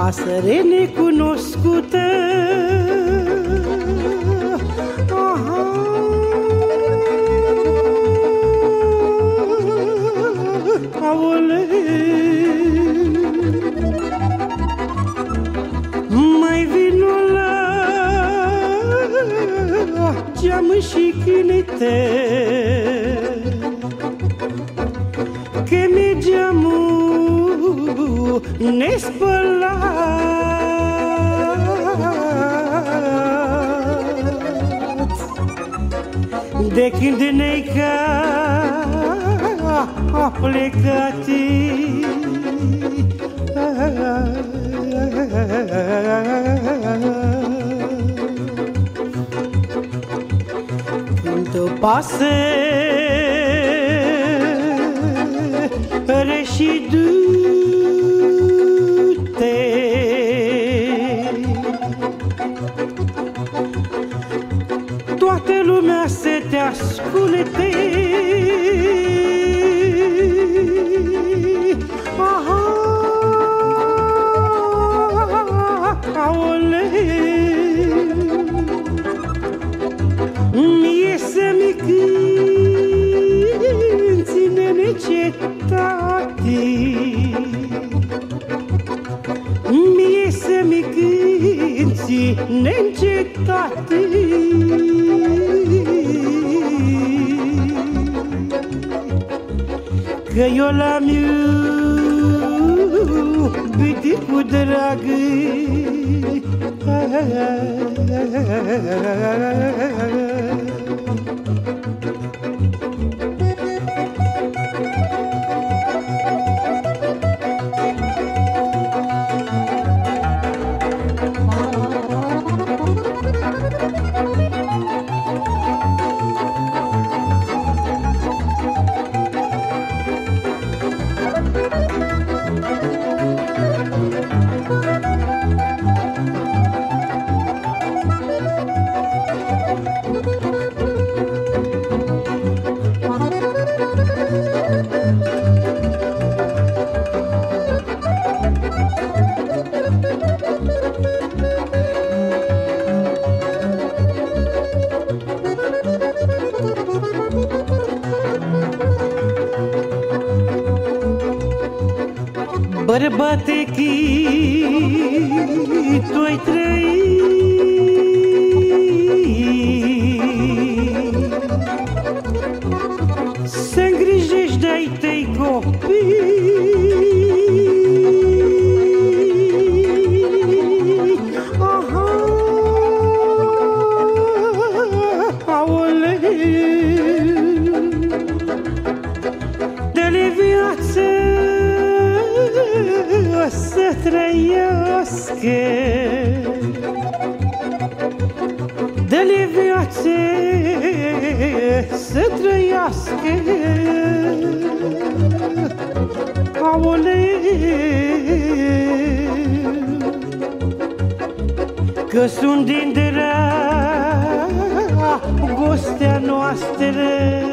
pasăre necunoscută. Aha. Aole, mai vino la geam și cânete, că mi geamul nespălat, de când ne-ai a plecat. Când o pasăre și du-te, toată lumea să te asculte. Aha, aole, mie să-mi cânti, nene, cetate, mie să-mi cânti, neîncetate, că eu l-am iubit cu drag. Bărbate, cât tu-ai trăit, să-ngrijești de-ai tăi copii. Aha, aole, de-le viață să trăiască, dă-le viață să trăiască. Aole, că sunt din dragostea noastră.